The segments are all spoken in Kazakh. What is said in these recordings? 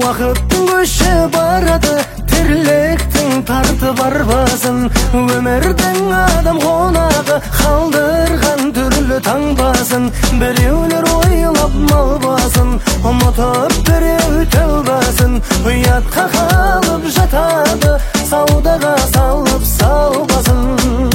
Уақыттың көші барады, тірліктің тарты барбасын. Өмірдің адам қонағы қалдырған түрлі таңбасын. Біреулер ойлап мал басын, ұмытып біреу тәубасын. Ұятқа қалып жатады, саудаға салып салбасын.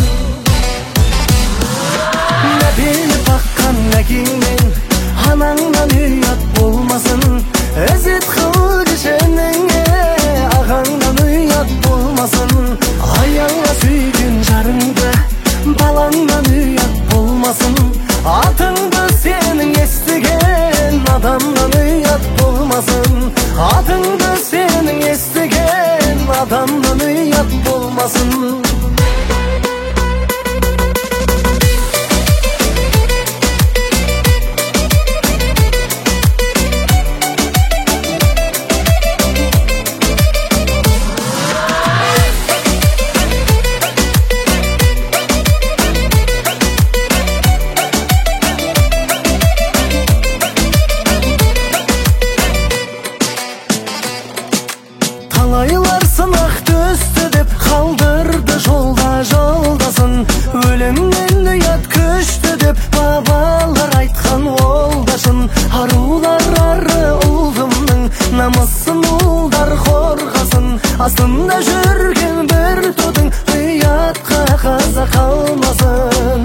Нәпеліп баққан әкеңнен анаңнан ұят болмасын. Ізет қыл кешеніңе ағаңнан ұят болмасын. Аяңа сүйген жарыңды балаңнан ұят болмасын. Атыңды сенің естіген адамнан ұят болмасын. Атыңды сенің естіген адамнан ұят болмасын. Талайлар сынақ түсті деп қалдырды жолда жолдасын. Өлімнен ұят күшті деп бабалар айтқан олдашын. Арулар ары ұлдымның намысын ұлдар қорғасын. Астында жүрген бір тудың ұятқа қаза қалмасын.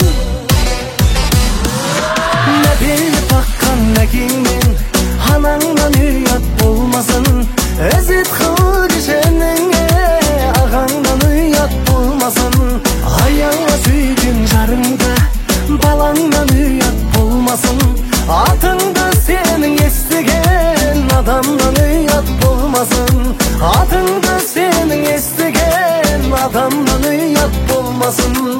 Нәпеліп баққан әкеңнен анаңнан ұят болмасын. Ізет қыл кешеніңе ағаңнан ұят болмасын. Аяңа сүйген жарыңды балаңнан ұят болмасын. Атыңды сенің естіген адамнан ұят болмасын. Атыңды сенің естіген адамнан ұят болмасын.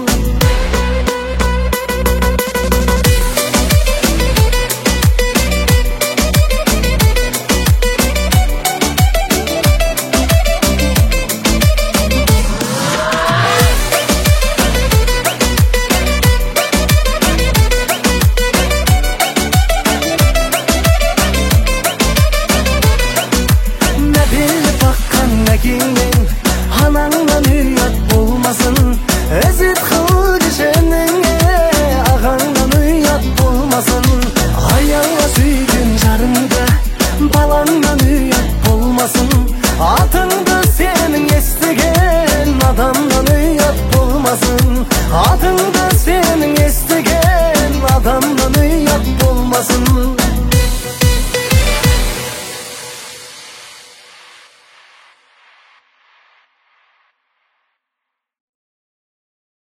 Әкеңнен анаңнан ұят болмасын. Ізет қыл кешеніңе ағаңнан ұят болмасын. Аяңа сүйген жарыңды балаңнан ұят болмасын. Атыңды сенің естіген адамнан ұят болмасын. Атыңды сенің естіген адамнан ұят болмасын.